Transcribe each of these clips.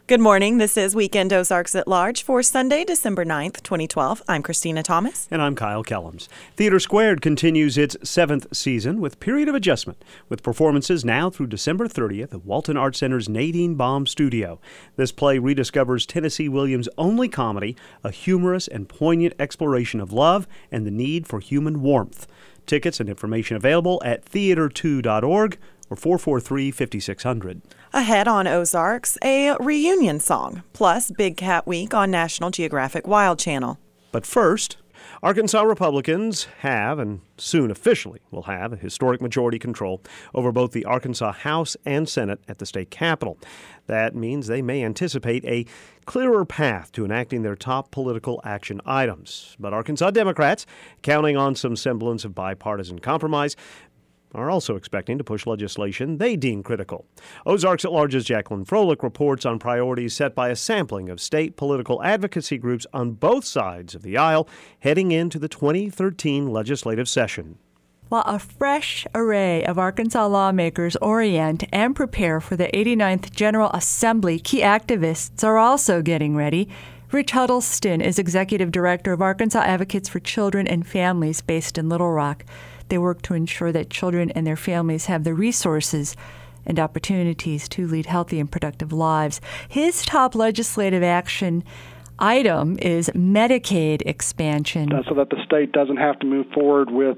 Good morning. This is Weekend Ozarks at Large for Sunday, December 9th, 2012. I'm Christina Thomas. And I'm Kyle Kellums. Theater Squared continues its 7th season with Period of Adjustment, with performances now through December 30th at Walton Arts Center's Nadine Baum Studio. This play rediscovers Tennessee Williams' only comedy, a humorous and poignant exploration of love and the need for human warmth. Tickets and information available at theater2.org or 443-5600. Ahead on Ozarks, a reunion song, plus Big Cat Week on National Geographic Wild Channel. But first, Arkansas Republicans have, and soon officially will have, a historic majority control over both the Arkansas House and Senate at the state capitol. That means they may anticipate a clearer path to enacting their top political action items. But Arkansas Democrats, counting on some semblance of bipartisan compromise, are also expecting to push legislation they deem critical. Ozarks at Large's Jacqueline Froelich reports on priorities set by a sampling of state political advocacy groups on both sides of the aisle heading into the 2013 legislative session. While a fresh array of Arkansas lawmakers orient and prepare for the 89th General Assembly, key activists are also getting ready. Rich Huddleston is Executive Director of Arkansas Advocates for Children and Families based in Little Rock. They work to ensure that children and their families have the resources and opportunities to lead healthy and productive lives. His top legislative action item is Medicaid expansion. So that the state doesn't have to move forward with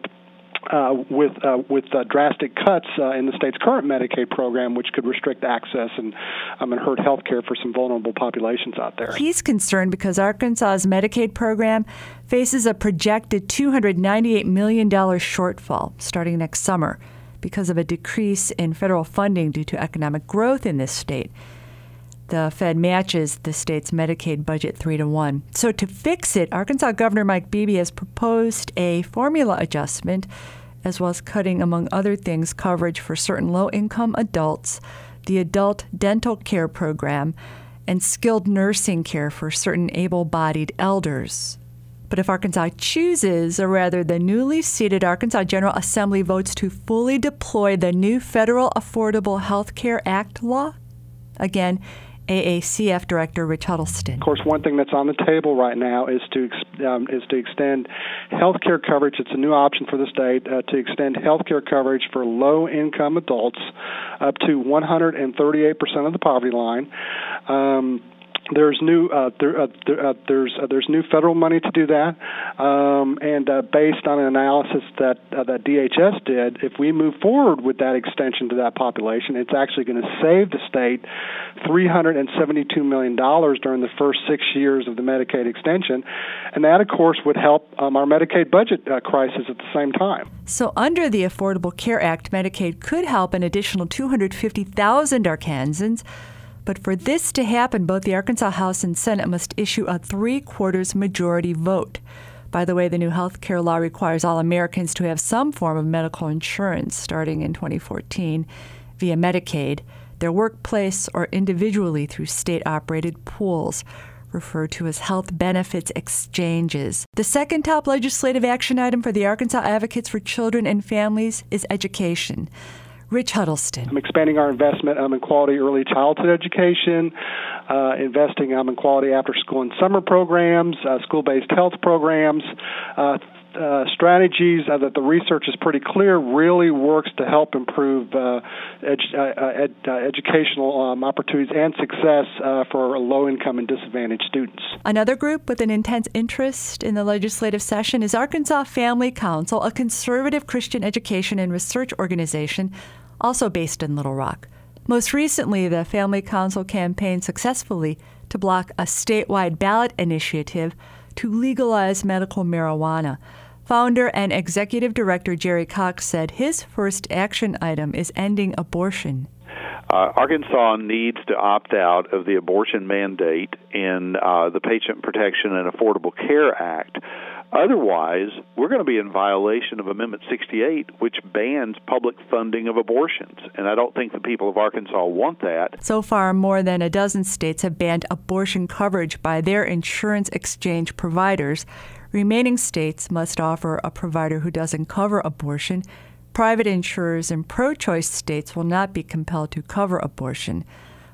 drastic cuts in the state's current Medicaid program, which could restrict access and hurt health care for some vulnerable populations out there. He's concerned because Arkansas's Medicaid program faces a projected $298 million shortfall starting next summer because of a decrease in federal funding due to economic growth in this state. The Fed matches the state's Medicaid budget 3-1. So to fix it, Arkansas Governor Mike Beebe has proposed a formula adjustment, as well as cutting, among other things, coverage for certain low-income adults, the Adult Dental Care Program, and skilled nursing care for certain able-bodied elders. But if Arkansas chooses, or rather the newly seated Arkansas General Assembly votes to fully deploy the new Federal Affordable Health Care Act law, again, AACF Director Rich Huddleston. Of course, one thing that's on the table right now is to extend health care coverage. It's a new option for the state to extend health care coverage for low-income adults up to 138% of the poverty line. There's new federal money to do that, and based on an analysis that DHS did, if we move forward with that extension to that population, it's actually going to save the state $372 million during the first 6 years of the Medicaid extension, and that, of course, would help our Medicaid budget crisis at the same time. So under the Affordable Care Act, Medicaid could help an additional 250,000 Arkansans. But for this to happen, both the Arkansas House and Senate must issue a 3/4 majority vote. By the way, the new health care law requires all Americans to have some form of medical insurance starting in 2014 via Medicaid, their workplace, or individually through state-operated pools, referred to as health benefits exchanges. The second top legislative action item for the Arkansas Advocates for Children and Families is education. Rich Huddleston. I'm expanding our investment in quality early childhood education, investing in quality after-school and summer programs, school-based health programs, strategies that the research is pretty clear really works to help improve educational opportunities and success for low-income and disadvantaged students. Another group with an intense interest in the legislative session is Arkansas Family Council, a conservative Christian education and research organization also based in Little Rock. Most recently, the Family Council campaigned successfully to block a statewide ballot initiative to legalize medical marijuana. Founder and executive director Jerry Cox said his first action item is ending abortion. Arkansas needs to opt out of the abortion mandate in the Patient Protection and Affordable Care Act. Otherwise, we're going to be in violation of Amendment 68, which bans public funding of abortions. And I don't think the people of Arkansas want that. So far, more than a dozen states have banned abortion coverage by their insurance exchange providers. Remaining states must offer a provider who doesn't cover abortion. Private insurers in pro-choice states will not be compelled to cover abortion.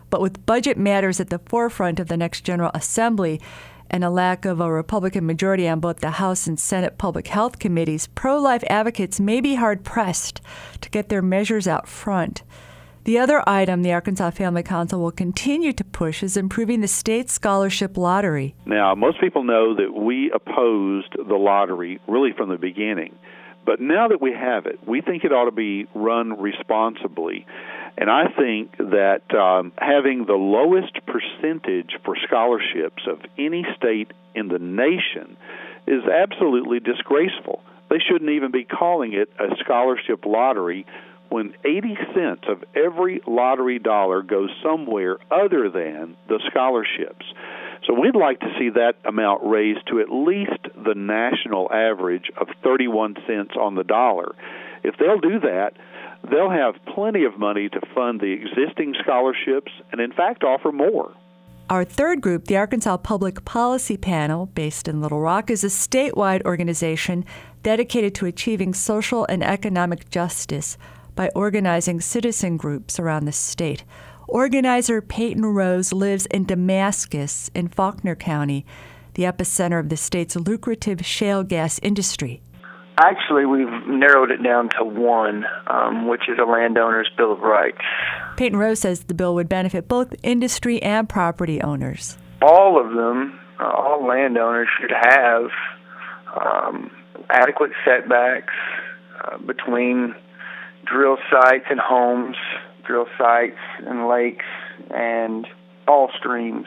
But with budget matters at the forefront of the next General Assembly and a lack of a Republican majority on both the House and Senate Public Health Committees, pro-life advocates may be hard-pressed to get their measures out front. The other item the Arkansas Family Council will continue to push is improving the state scholarship lottery. Now, most people know that we opposed the lottery really from the beginning. But now that we have it, we think it ought to be run responsibly. And I think that having the lowest percentage for scholarships of any state in the nation is absolutely disgraceful. They shouldn't even be calling it a scholarship lottery when 80 cents of every lottery dollar goes somewhere other than the scholarships. So we'd like to see that amount raised to at least the national average of 31 cents on the dollar. If they'll do that, they'll have plenty of money to fund the existing scholarships and, in fact, offer more. Our third group, the Arkansas Public Policy Panel, based in Little Rock, is a statewide organization dedicated to achieving social and economic justice by organizing citizen groups around the state. Organizer Peyton Rose lives in Damascus in Faulkner County, the epicenter of the state's lucrative shale gas industry. Actually, we've narrowed it down to one, which is a landowner's Bill of Rights. Peyton Rose says the bill would benefit both industry and property owners. All of them, all landowners should have adequate setbacks between drill sites and homes, drill sites and lakes, and all streams.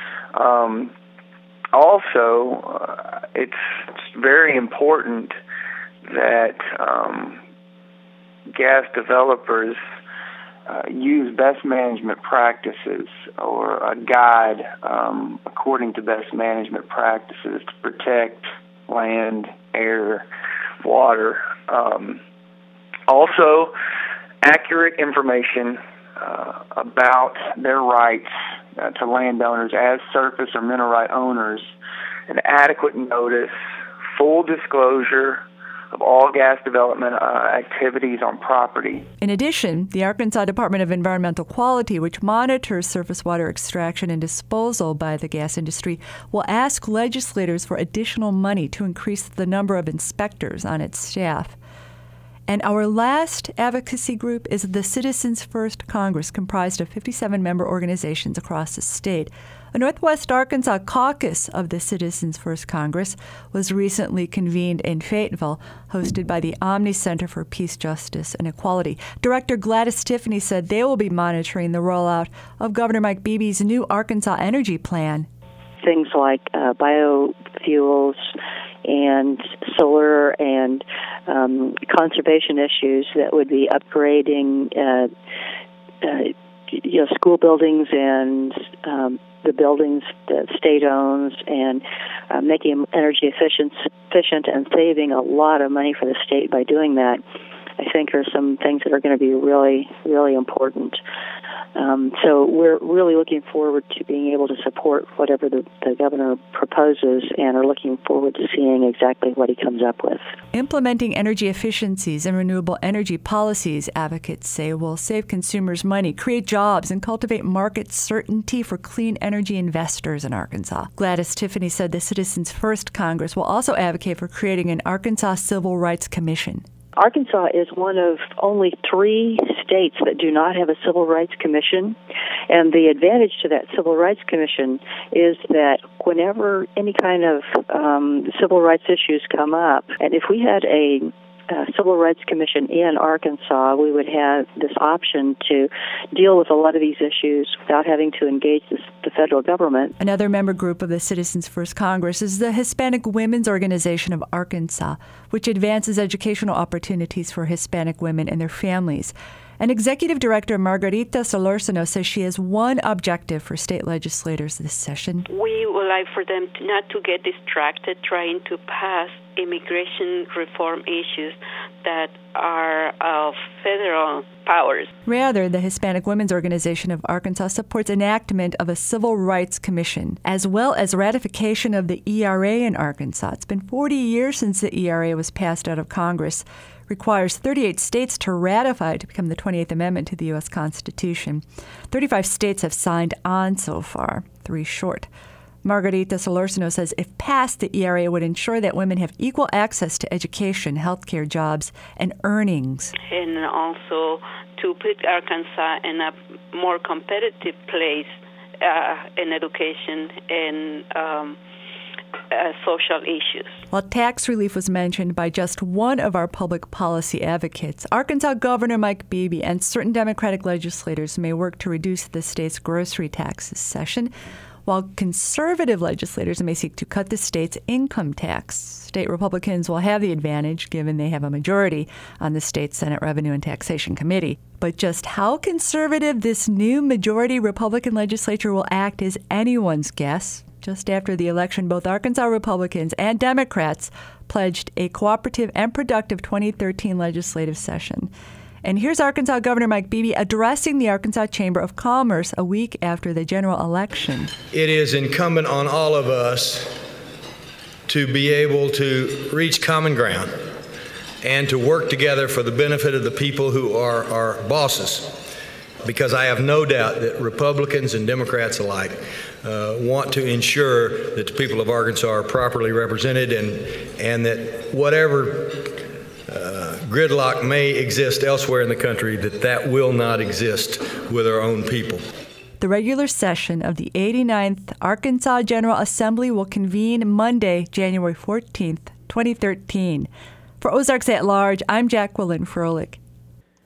Also, it's very important that gas developers use best management practices or a guide according to best management practices to protect land, air, water. Also, accurate information about their rights to landowners as surface or mineral right owners, an adequate notice, full disclosure of all gas development activities on property. In addition, the Arkansas Department of Environmental Quality, which monitors surface water extraction and disposal by the gas industry, will ask legislators for additional money to increase the number of inspectors on its staff. And our last advocacy group is the Citizens First Congress, comprised of 57 member organizations across the state. A Northwest Arkansas caucus of the Citizens First Congress was recently convened in Fayetteville, hosted by the Omni Center for Peace, Justice, and Equality. Director Gladys Tiffany said they will be monitoring the rollout of Governor Mike Beebe's new Arkansas Energy Plan. Things like biofuels and solar and conservation issues that would be upgrading school buildings and the buildings that state owns, and making them energy efficient and saving a lot of money for the state by doing that, I think are some things that are going to be really, really important. So we're really looking forward to being able to support whatever the governor proposes, and are looking forward to seeing exactly what he comes up with. Implementing energy efficiencies and renewable energy policies, advocates say, will save consumers money, create jobs, and cultivate market certainty for clean energy investors in Arkansas. Gladys Tiffany said the Citizens First Congress will also advocate for creating an Arkansas Civil Rights Commission. Arkansas is one of only 3 states that do not have a Civil Rights Commission, and the advantage to that Civil Rights Commission is that whenever any kind of civil rights issues come up, and if we had a Civil Rights Commission in Arkansas, we would have this option to deal with a lot of these issues without having to engage the federal government. Another member group of the Citizens First Congress is the Hispanic Women's Organization of Arkansas, which advances educational opportunities for Hispanic women and their families. And Executive Director Margarita Solorzano says she has one objective for state legislators this session. We would like for them not to get distracted trying to pass immigration reform issues that are of federal powers. Rather, the Hispanic Women's Organization of Arkansas supports enactment of a Civil Rights Commission, as well as ratification of the ERA in Arkansas. It's been 40 years since the ERA was passed out of Congress. requires 38 states to ratify to become the 28th Amendment to the U.S. Constitution. 35 states have signed on so far, 3 short. Margarita Solorzano says if passed, the ERA would ensure that women have equal access to education, healthcare, jobs, and earnings. And also to put Arkansas in a more competitive place in education and social issues. While tax relief was mentioned by just one of our public policy advocates, Arkansas Governor Mike Beebe and certain Democratic legislators may work to reduce the state's grocery tax this session, while conservative legislators may seek to cut the state's income tax. State Republicans will have the advantage, given they have a majority on the state Senate Revenue and Taxation Committee. But just how conservative this new majority Republican legislature will act is anyone's guess. Just after the election, both Arkansas Republicans and Democrats pledged a cooperative and productive 2013 legislative session. And here's Arkansas Governor Mike Beebe addressing the Arkansas Chamber of Commerce a week after the general election. It is incumbent on all of us to be able to reach common ground and to work together for the benefit of the people who are our bosses, because I have no doubt that Republicans and Democrats alike want to ensure that the people of Arkansas are properly represented and that whatever gridlock may exist elsewhere in the country, that will not exist with our own people. The regular session of the 89th Arkansas General Assembly will convene Monday, January 14th, 2013. For Ozarks at Large, I'm Jacqueline Froelich.